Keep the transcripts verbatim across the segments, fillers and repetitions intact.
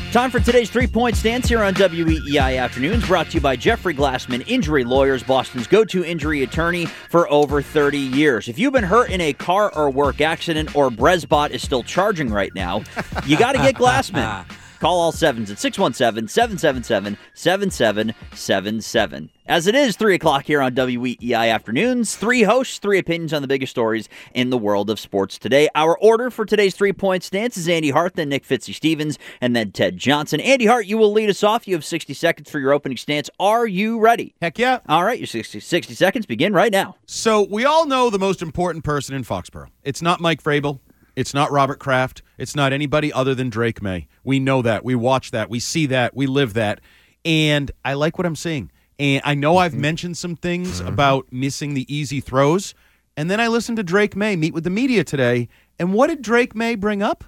Time for today's three-point stance here on W E E I Afternoons, brought to you by Jeffrey Glassman Injury Lawyers, Boston's go-to injury attorney for over thirty years. If you've been hurt in a car or work accident, or Brezbot is still charging right now, you got to get Glassman. Call all sevens at six one seven, seven seven seven, seven seven seven seven. As it is three o'clock here on W E E I Afternoons, three hosts, three opinions on the biggest stories in the world of sports today. Our order for today's three-point stance is Andy Hart, then Nick Fitzy-Stevens, and then Ted Johnson. Andy Hart, you will lead us off. You have sixty seconds for your opening stance. Are you ready? Heck yeah. All right, your sixty, sixty seconds begin right now. So we all know the most important person in Foxborough. It's not Mike Vrabel. It's not Robert Kraft. It's not anybody other than Drake May. We know that. We watch that. We see that. We live that. And I like what I'm seeing. And I know I've mentioned some things about missing the easy throws. And then I listened to Drake May meet with the media today. And what did Drake May bring up?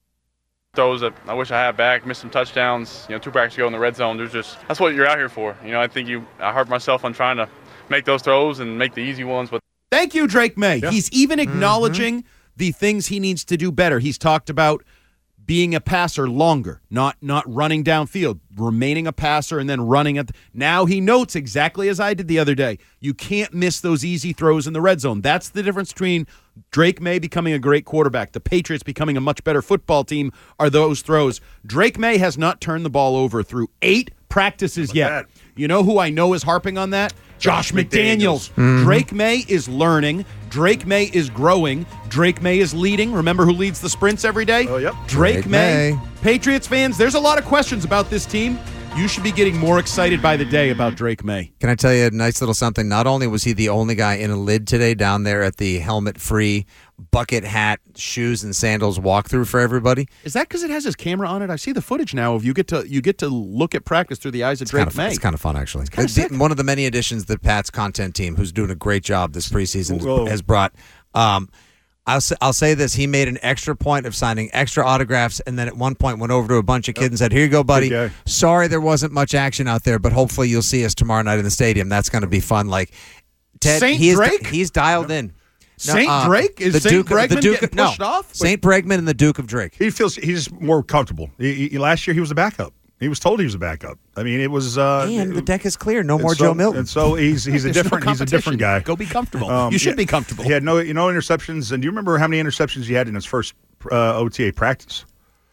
Throws that I wish I had back, missed some touchdowns, you know, two practices ago in the red zone. There's just, that's what you're out here for. You know, I think you, I hurt myself on trying to make those throws and make the easy ones. But Thank you, Drake May. Yeah. He's even acknowledging mm-hmm. the things he needs to do better. He's talked about being a passer longer, not not running downfield, remaining a passer and then running at the, now he notes exactly as I did the other day. You can't miss those easy throws in the red zone. That's the difference between Drake May becoming a great quarterback, the Patriots becoming a much better football team, are those throws. Drake May has not turned the ball over through eight practices yet. that? You know who I know is harping on that? Josh, Josh McDaniels. McDaniels. Mm-hmm. Drake May is learning. Drake May is growing. Drake May is leading. Remember who leads the sprints every day? Oh, yep. Drake, Drake May. May. Patriots fans, there's a lot of questions about this team. You should be getting more excited by the day about Drake May. Can I tell you a nice little something? Not only was he the only guy in a lid today down there at the helmet-free, bucket hat, shoes, and sandals walkthrough for everybody. Is that because it has his camera on it? I see the footage now of you get to you get to look at practice through the eyes of It's Drake kind of fun. May. It's kind of fun, actually. kinda The- the- sick. one of the many additions that Pat's content team, who's doing a great job this preseason, has- Whoa. has brought. Um, I'll say, I'll say this: he made an extra point of signing extra autographs, and then at one point went over to a bunch of kids and said, "Here you go, buddy. Good guy. Sorry there wasn't much action out there, but hopefully you'll see us tomorrow night in the stadium. That's going to be fun." Like Ted, Saint he is, Drake? he's dialed in. No, Saint uh, Drake? Is the Saint Duke of- the Bregman Duke getting of- pushed no. off? Saint Bregman and the Duke of Drake. He feels he's more comfortable. He, he, last year he was a backup. He was told he was a backup. I mean, it was. Uh, And the deck is clear. No and more so- Joe Milton. And so he's he's a There's no different he's a different guy. Go be comfortable. Um, you should yeah, be comfortable. He had no you know interceptions. And do you remember how many interceptions he had in his first uh, O T A practice?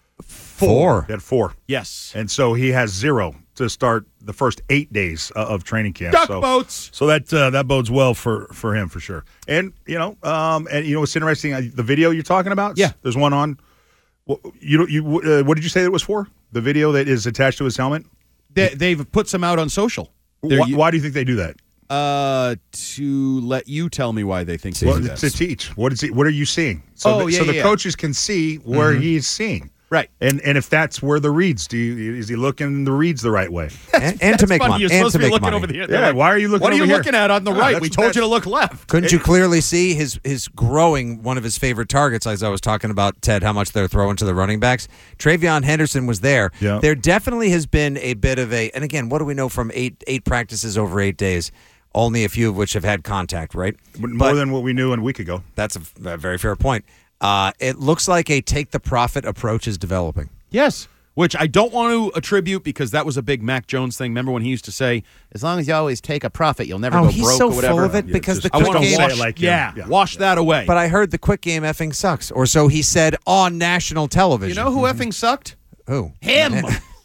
Four. He had four. Yes. And so he has zero to start the first eight days uh, of training camp. Duck so, boats. So that uh, that bodes well for, for him for sure. And you know, um, and you know what's interesting? uh, The video you're talking about. Yeah. There's one on. Well, you you uh, what did you say it was for? The video that is attached to his helmet. They, they've put some out on social. They're Why, u- why do you think they do that? Uh, to let you tell me why they think they Well, do that. to teach. What is he? What are you seeing? So Oh, the, yeah, so the yeah. coaches can see where he's seeing. Right. And and if that's where the reads, do you, is he looking the reads the right way? and, and to make funny. money. You're and supposed to to be make looking money. over the Yeah. like, Why are you looking? What are you over here? looking at on the Ah, right? that's- We told you to that's- look left. Couldn't you clearly see his his growing one of his favorite targets, as I was talking about, Ted, how much they're throwing to the running backs? Travion Henderson was there. Yeah. There definitely has been a bit of a, and again, what do we know from eight eight practices over eight days? Only a few of which have had contact, right? More But than what we knew a week ago. that's a, a very fair point. Uh, it looks like a take the profit approach is developing. Yes. Which I don't want to attribute because that was a big Mac Jones thing. Remember when he used to say, as long as you always take a profit, you'll never Oh, go he's broke so or whatever. full of it Yeah, because just- the I quick want to game. say wash, it like him. yeah, Yeah. wash that away. But I heard the quick game effing sucks, or so he said on national television. you know who effing sucked? who? Him.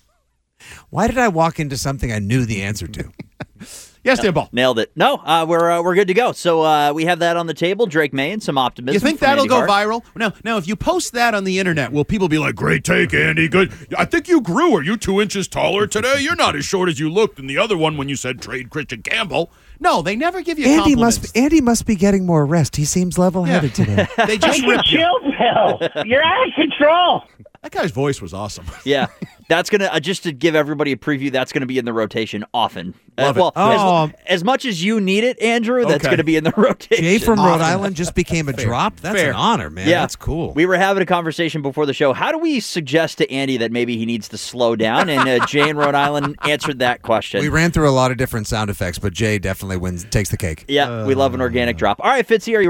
Why did I walk into something I knew the answer to? Yes, Dan Ball. Nailed it. No, uh, we're uh, we're good to go. So uh, we have that on the table. Drake May and some optimism. You think from that'll Andy go Hart. viral? Now, now, if you post that on the internet, will people be like, "Great take, Andy. Good. I think you grew. Are you two inches taller today? You're not as short as you looked in the other one when you said trade Christian Campbell." No, they never give you Andy compliments. must be, Andy must be getting more rest. He seems level-headed today. They just Take a rip you. chill pill. You're out of control. That guy's voice was awesome. Yeah, that's gonna uh, just to give everybody a preview. That's gonna be in the rotation often. Love uh, it. well, Oh. as, as much as you need it, Andrew, that's Okay. gonna be in the rotation. Jay from Rhode Awesome. Island just became a drop. That's Fair. an honor, man. Yeah, That's cool. We were having a conversation before the show. How do we suggest to Andy that maybe he needs to slow down? And uh, Jay in Rhode Island answered that question. We ran through a lot of different sound effects, but Jay definitely wins, takes the cake. yeah, we love an organic drop. All right, Fitzy, are you ready?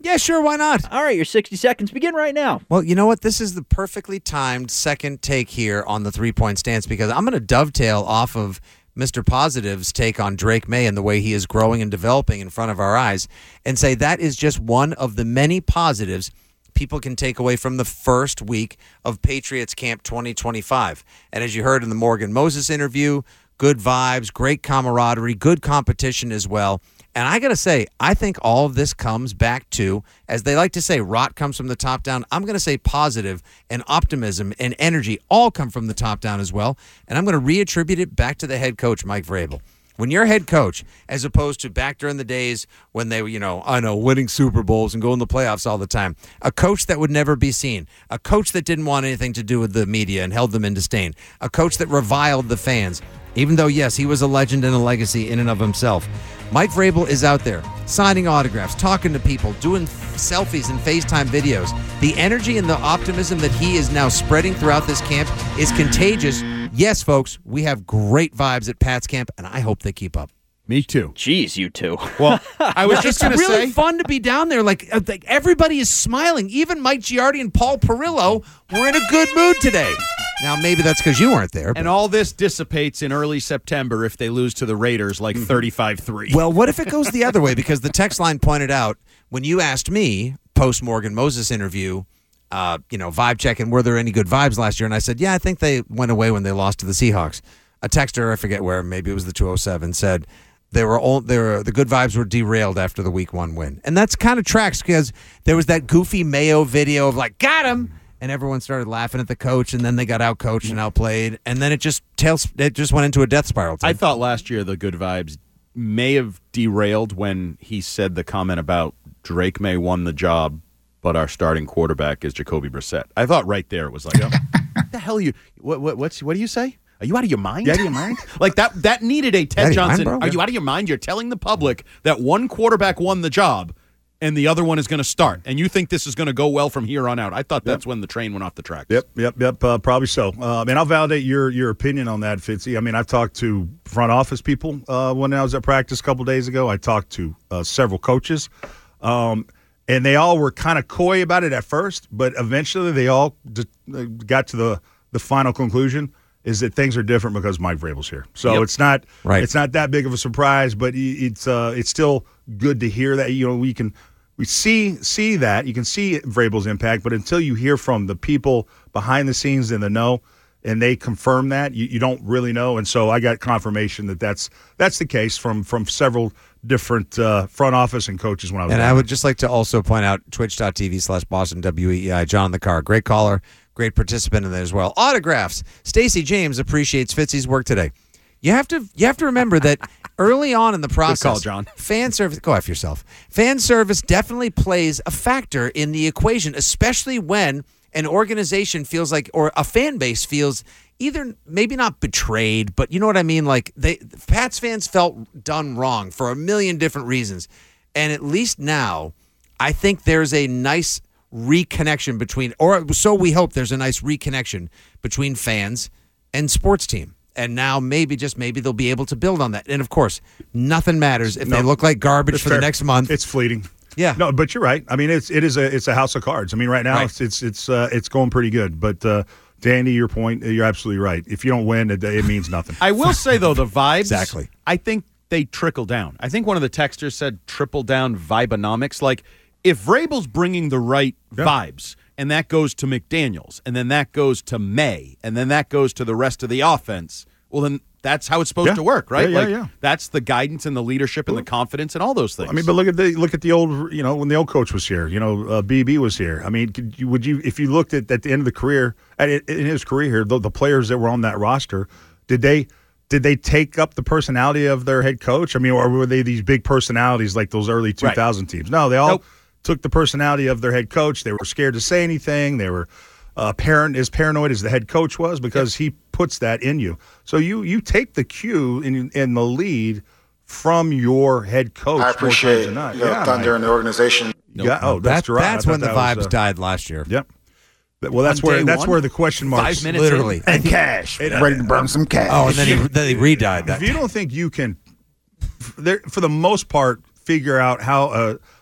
Yeah, sure, why not? All right, your sixty seconds begin right now. Well, you know what? This is the perfectly timed second take here on the three-point stance because I'm going to dovetail off of Mister Positive's take on Drake May and the way he is growing and developing in front of our eyes and say that is just one of the many positives people can take away from the first week of Patriots Camp twenty twenty-five. And as you heard in the Morgan Moses interview, good vibes, great camaraderie, good competition as well. And I got to say, I think all of this comes back to, as they like to say, rot comes from the top down. I'm going to say positive and optimism and energy all come from the top down as well. And I'm going to reattribute it back to the head coach, Mike Vrabel. When you're head coach, as opposed to back during the days when they were, you know, I know, winning Super Bowls and going to the playoffs all the time, a coach that would never be seen, a coach that didn't want anything to do with the media and held them in disdain, a coach that reviled the fans, even though, yes, he was a legend and a legacy in and of himself. Mike Vrabel is out there signing autographs, talking to people, doing selfies and FaceTime videos. The energy and the optimism that he is now spreading throughout this camp is contagious. Yes, folks, we have great vibes at Pat's camp, and I hope they keep up. Me too. Jeez, you two. Well, I was just going to It's really say. fun to be down there. Like, uh, like everybody is smiling. Even Mike Giardi and Paul Perillo were in a good mood today. Now, maybe that's because you weren't there. But. And all this dissipates in early September if they lose to the Raiders like thirty-five three. Well, what if it goes the other way? Because the text line pointed out when you asked me post Morgan Moses interview, uh, you know, vibe checking, were there any good vibes last year? And I said, yeah, I think they went away when they lost to the Seahawks. A texter, I forget where, maybe it was the two oh seven, said they were all they were the good vibes were derailed after the week one win, and that's kind of tracks because there was that goofy Mayo video of like got him. And everyone started laughing at the coach, and then they got outcoached and outplayed, and then it just tails, it just went into a death spiral. Tim. I thought last year the good vibes may have derailed when he said the comment about Drake May won the job, but our starting quarterback is Jacoby Brissett. I thought right there it was like, what the hell are you? What what what's what do you say? Are you out of your mind? You out of your mind? Like that that needed a Ted Out of your Johnson. mind, bro? Are you out of your mind? You're telling the public that one quarterback won the job and the other one is going to start, and you think this is going to go well from here on out. I thought that's yep. when the train went off the tracks. Yep, yep, yep, uh, probably so. Um, and I'll validate your your opinion on that, Fitzy. I mean, I've talked to front office people uh, when I was at practice a couple days ago. I talked to uh, several coaches, um, and they all were kind of coy about it at first, but eventually they all d- got to the, the final conclusion is that things are different because Mike Vrabel's here. So yep. it's not right. it's not that big of a surprise, but it's uh, it's still good to hear that. You know, we can – We see see that. You can see Vrabel's impact, but until you hear from the people behind the scenes in the know and they confirm that, you, you don't really know. And so I got confirmation that that's, that's the case from, from several different uh, front office and coaches when I was And there. I would just like to also point out twitch.tv slash Boston W E I, John in the car. Great caller, great participant in there as well. Autographs. Stacey James appreciates Fitzy's work today. You have to you have to remember that early on in the process, Good call, John. fan service, go after yourself. Fan service definitely plays a factor in the equation, especially when an organization feels like, or a fan base feels either maybe not betrayed, but you know what I mean? Like they, Pats fans felt done wrong for a million different reasons. And at least now, I think there's a nice reconnection between, or so we hope there's a nice reconnection between fans and sports team. And now maybe, just maybe, they'll be able to build on that. And, of course, nothing matters if No, they look like garbage it's for fair. the next month. It's fleeting. Yeah. No, but you're right. I mean, it's it is a it's a house of cards. I mean, right now Right. it's it's it's uh, it's going pretty good. But uh, Danny, your point, you're absolutely right. If you don't win, it, it means nothing. I will say, though, the vibes, Exactly. I think they trickle down. I think one of the texters said triple down vibeonomics. Like, if Vrabel's bringing the right Yeah. vibes, and that goes to McDaniels, and then that goes to May, and then that goes to the rest of the offense, well, then that's how it's supposed Yeah. to work, right? Yeah, yeah, like, yeah. That's the guidance and the leadership and the confidence and all those things. I mean, but look at the look at the old, you know, when the old coach was here, you know, uh, B B was here. I mean, could you, would you, if you looked at at the end of the career, at, in his career here, the, the players that were on that roster, did they did they take up the personality of their head coach? I mean, or were they these big personalities like those early two thousand teams? No, they all Nope. took the personality of their head coach. They were scared to say anything. They were uh, parent as paranoid as the head coach was because he puts that in you. So you you take the cue in in the lead from your head coach. I appreciate more times the than not. thunder and the organization. Yeah, oh, that's that, right. That's I when the thought that vibes was, uh, died last year. Yep. Well, that's On where day that's one? where the question marks. Five minutes Literally. in. And cash. Ready to burn some cash. Oh, and then he, then he re-died that. If you don't think you can, there, for the most part, figure out how a,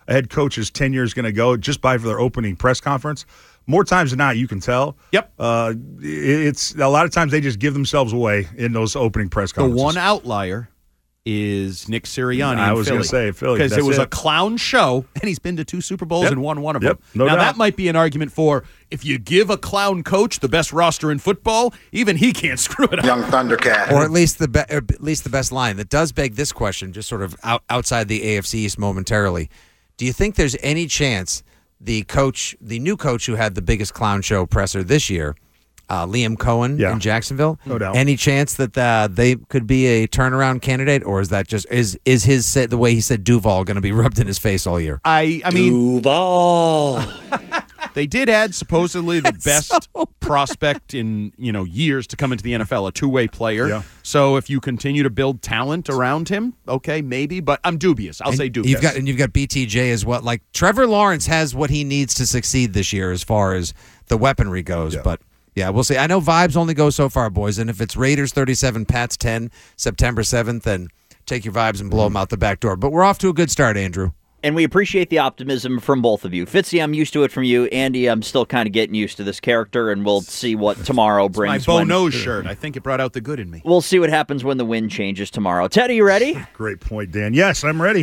a head coach's tenure is going to go just by for their opening press conference. More times than not, you can tell. Yep. Uh, it's a lot of times they just give themselves away in those opening press The conferences. one outlier is Nick Sirianni. I in was going to Philly. say Philly. Because it That's was it. a clown show, and he's been to two Super Bowls Yep. and won one of Yep. them. No now, doubt. that might be an argument for if you give a clown coach the best roster in football, even he can't screw it up. Young Thundercat. Or at least the be- or at least the best line. That does beg this question, just sort of out- outside the A F C East momentarily. Do you think there's any chance the coach, the new coach who had the biggest clown show presser this year, uh, Liam Cohen Yeah. in Jacksonville, No doubt. any chance that uh, they could be a turnaround candidate, or is that just is is his say, the way he said Duval going to be rubbed in his face all year? I, I mean, Duval. they did add supposedly the best prospect in you know years to come into the N F L, a two-way player. Yeah. So if you continue to build talent around him, okay, maybe, but I'm dubious. I'll And say dubious. You've got and you've got B T J as well. Like Trevor Lawrence has what he needs to succeed this year as far as the weaponry goes. Yeah. But yeah, we'll see. I know vibes only go so far, boys. And if it's Raiders thirty-seven, Pats ten, September seventh, then take your vibes and blow them out the back door. But we're off to a good start, Andrew. And we appreciate the optimism from both of you. Fitzy, I'm used to it from you. Andy, I'm still kind of getting used to this character, and we'll see what tomorrow my brings. Bo when- Nose shirt. I think it brought out the good in me. We'll see what happens when the wind changes tomorrow. Ted, are you ready? Great point, Dan. Yes, I'm ready.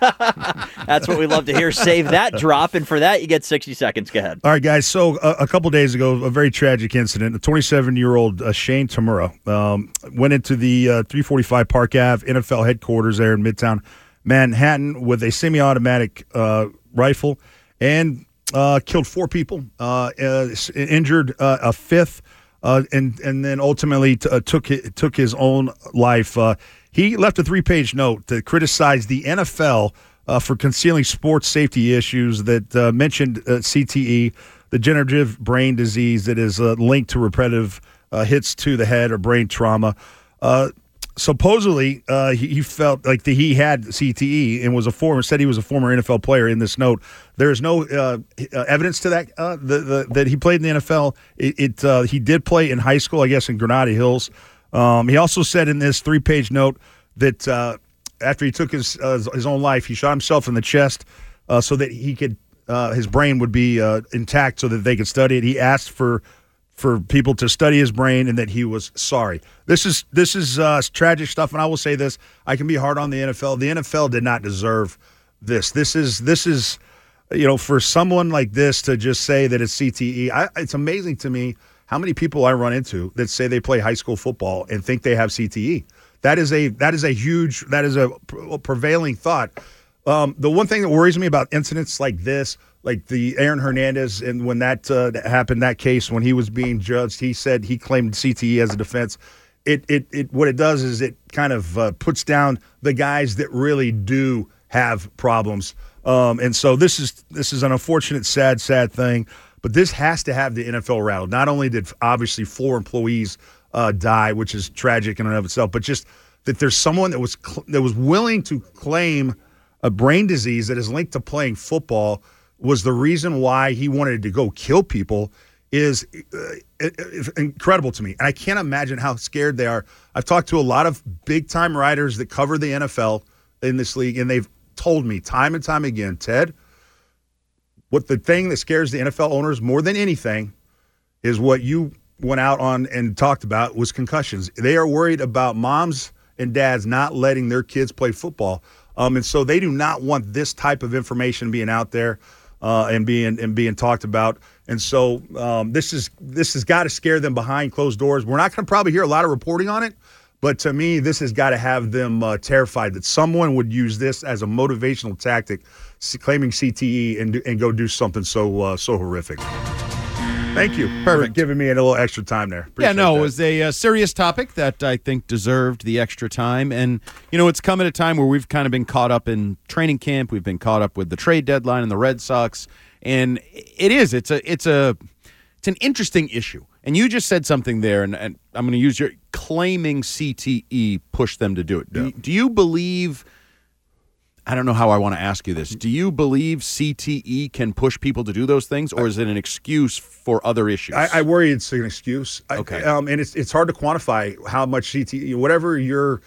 That's what we love to hear. Save that drop, and for that, you get sixty seconds. Go ahead. All right, guys. So uh, a couple days ago, a very tragic incident. A twenty-seven-year-old uh, Shane Tamura um, went into the uh, three forty-five Park Avenue N F L headquarters there in Midtown Manhattan with a semi-automatic uh, rifle and uh, killed four people, uh, uh, injured uh, a fifth, uh, and and then ultimately t- uh, took it, took his own life. Uh, he left a three-page note to criticize the N F L uh, for concealing sports safety issues that uh, mentioned uh, C T E, the degenerative brain disease that is uh, linked to repetitive uh, hits to the head or brain trauma. Uh, Supposedly, uh, he, he felt like the, he had C T E and was a former said he was a former N F L player. In this note, there is no uh, uh, evidence to that uh, the, the, that he played in the N F L. It, it uh, he did play in high school, I guess, in Granada Hills. Um, he also said in this three-page note that uh, after he took his uh, his own life, he shot himself in the chest uh, so that he could uh, his brain would be uh, intact, so that they could study it. He asked for. for people to study his brain and that he was sorry. This is this is uh, tragic stuff, and I will say this: I can be hard on the N F L. The N F L did not deserve this. This is this is, you know, for someone like this to just say that it's C T E. I, it's amazing to me how many people I run into that say they play high school football and think they have C T E. That is a that is a huge that is a prevailing thought. Um, the one thing that worries me about incidents like this, like the Aaron Hernandez, and when that uh, happened, that case, when he was being judged, he said he claimed C T E as a defense. It, it, it, what it does is it kind of uh, puts down the guys that really do have problems. Um, and so this is this is an unfortunate, sad, sad thing. But this has to have the N F L rattled. Not only did obviously four employees uh, die, which is tragic in and of itself, but just that there's someone that was cl- that was willing to claim a brain disease that is linked to playing football was the reason why he wanted to go kill people is uh, incredible to me. And I can't imagine how scared they are. I've talked to a lot of big-time writers that cover the N F L in this league, and they've told me time and time again, Ted, what the thing that scares the N F L owners more than anything is what you went out on and talked about was concussions. They are worried about moms and dads not letting their kids play football. Um, and so they do not want this type of information being out there uh, and being and being talked about. And so um, this is this has got to scare them behind closed doors. We're not going to probably hear a lot of reporting on it, but to me, this has got to have them uh, terrified that someone would use this as a motivational tactic, claiming C T E and do, and go do something so uh, so horrific. Thank you Perfect. for giving me a little extra time there. Appreciate yeah, no, that. it was a uh, serious topic that I think deserved the extra time. And, you know, it's come at a time where we've kind of been caught up in training camp. We've been caught up with the trade deadline and the Red Sox. And it is. It's a it's a it's an interesting issue. And you just said something there, and, and I'm going to use your claiming C T E pushed them to do it. Do, Yeah. do you believe I don't know how I want to ask you this. Do you believe C T E can push people to do those things, or is it an excuse for other issues? I, I worry it's an excuse. I, Okay. um, and it's it's hard to quantify how much C T E, whatever your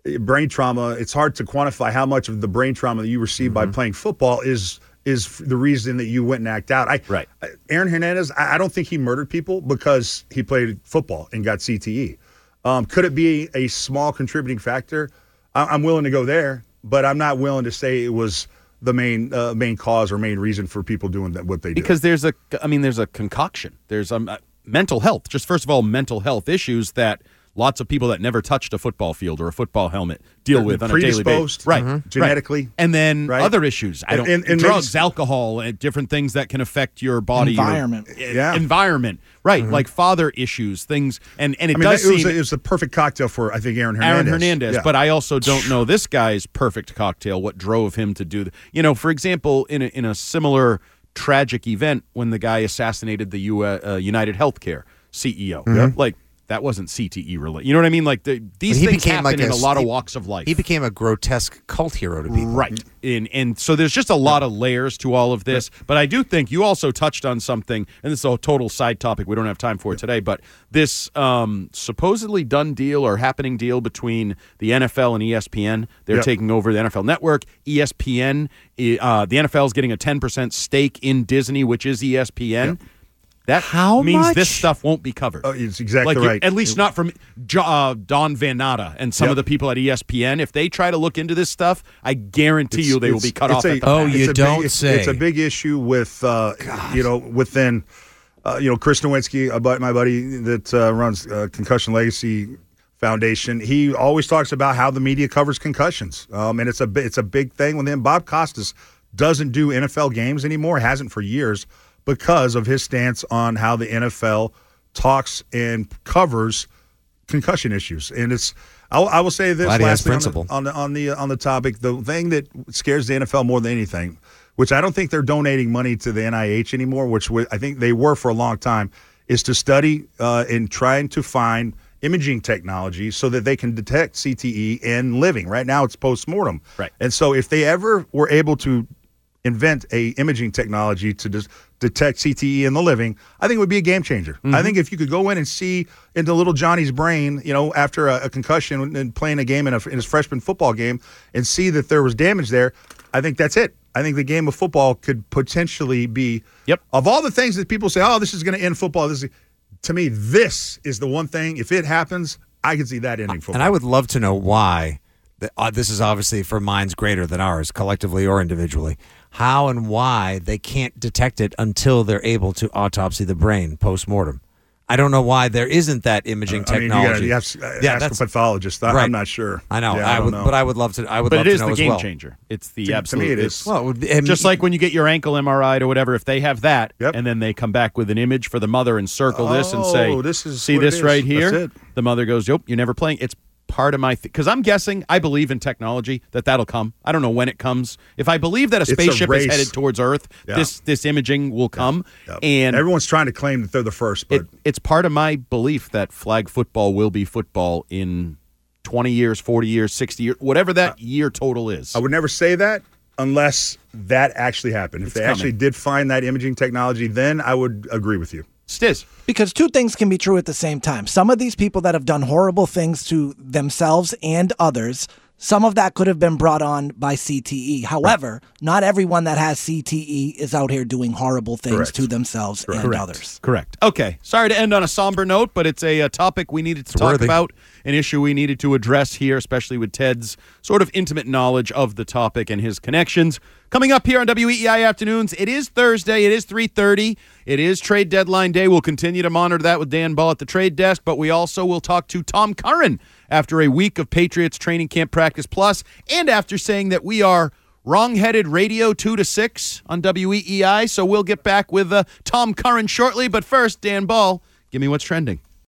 brain trauma, it's hard to quantify how much of the brain trauma that you receive mm-hmm. by playing football is is the reason that you went and act out. I, right. Aaron Hernandez, I, I don't think he murdered people because he played football and got C T E. Um, could it be a small contributing factor? I, I'm willing to go there, but I'm not willing to say it was the main uh, main cause or main reason for people doing that, what they do. Because there's a, I mean, there's a concoction. There's um, mental health. Just first of all, mental health issues that lots of people that never touched a football field or a football helmet deal with on a daily basis. Right. Mm-hmm. Genetically. Right. And then right. other issues. I don't and, and drugs, maybe, alcohol, and different things that can affect your body. Environment. Or, yeah. Environment. Right. Mm-hmm. Like father issues, things. And, and it I mean, does that, it was seem. a, it was the perfect cocktail for, I think, Aaron Hernandez. Aaron Hernandez. Yeah. But I also don't know this guy's perfect cocktail, what drove him to do. The, you know, for example, in a, in a similar tragic event when the guy assassinated the U, uh, United Healthcare C E O. Mm-hmm. Like, that wasn't C T E related. You know what I mean? Like the, these he things became happen like in a, a lot of he, walks of life. He became a grotesque cult hero to people. Right. And, and so there's just a lot of layers to all of this. But I do think you also touched on something, and this is a total side topic. We don't have time for it today. But this um, supposedly done deal or happening deal between the N F L and E S P N. They're yep. taking over the N F L Network. E S P N, uh, the N F L is getting a ten percent stake in Disney, which is E S P N. Yep. That How means much? this stuff won't be covered. Oh, it's exactly like right. At least not from uh, Don Van Natta and some yep. of the people at E S P N. If they try to look into this stuff, I guarantee it's, you they will be cut off. A, at the oh, pass. you a don't big, it's, say. It's a big issue with, uh, you know, within, uh, you know, Chris Nowinski, about my buddy that uh, runs uh, Concussion Legacy Foundation. He always talks about how the media covers concussions, um, and it's a it's a big thing with him. Bob Costas doesn't do N F L games anymore, hasn't for years, because of his stance on how the N F L talks and covers concussion issues. And it's, I, I will say this Glad he has last thing principle. on the, on the on the on the topic. The thing that scares the N F L more than anything, which I don't think they're donating money to the N I H anymore, which I think they were for a long time, is to study uh, and trying to find imaging technology so that they can detect C T E in living. Right now, it's post-mortem. Right. And so if they ever were able to invent a imaging technology to just detect C T E in the living, I think it would be a game changer. Mm-hmm. I think if you could go in and see into little Johnny's brain, you know, after a, a concussion and playing a game in, a, in his freshman football game and see that there was damage there, I think that's it. I think the game of football could potentially be, yep. of all the things that people say, oh, this is going to end football, this is, to me, this is the one thing, if it happens, I can see that ending football. And I would love to know why. The, uh, this is obviously for minds greater than ours, collectively or individually. How and why they can't detect it until they're able to autopsy the brain post-mortem. I don't know why there isn't that imaging uh, I mean, technology. you gotta, you have to yeah, ask that's a pathologist. I, right. I'm not sure. I know, yeah, I, I would, know. but I would love to. I would but love it is to know the as game well. changer. It's the to, absolute. To me, it it's, is. Well, it would be, just like when you get your ankle M R I'd or whatever, if they have that, yep. and then they come back with an image for the mother and circle oh, this and say, this is see what it this is. right here? That's it. The mother goes, yep, you're never playing. It's part of my – because I'm guessing, I believe in technology, that that'll come. I don't know when it comes. If I believe that a It's a spaceship is race. headed towards Earth, Yeah. this this imaging will come. Yep. And everyone's trying to claim that they're the first, but it, it's part of my belief that flag football will be football in twenty years, forty years, sixty years, whatever that uh, year total is. I would never say that unless that actually happened. If It's they coming. actually did find that imaging technology, then I would agree with you. Stiz. Because two things can be true at the same time. Some of these people that have done horrible things to themselves and others, some of that could have been brought on by C T E. However, right. not everyone that has C T E is out here doing horrible things Correct. to themselves Correct. and Correct. others. Correct. Okay. Sorry to end on a somber note, but it's a, a topic we needed to It's talk worthy. about, an issue we needed to address here, especially with Ted's sort of intimate knowledge of the topic and his connections. Coming up here on W E E I Afternoons, it is Thursday. It is three thirty. It is trade deadline day. We'll continue to monitor that with Dan Ball at the trade desk, but we also will talk to Tom Curran after a week of Patriots Training Camp Practice Plus, and after saying that we are wrong-headed radio two to six on W E E I. So we'll get back with uh, Tom Curran shortly. But first, Dan Ball, give me what's trending.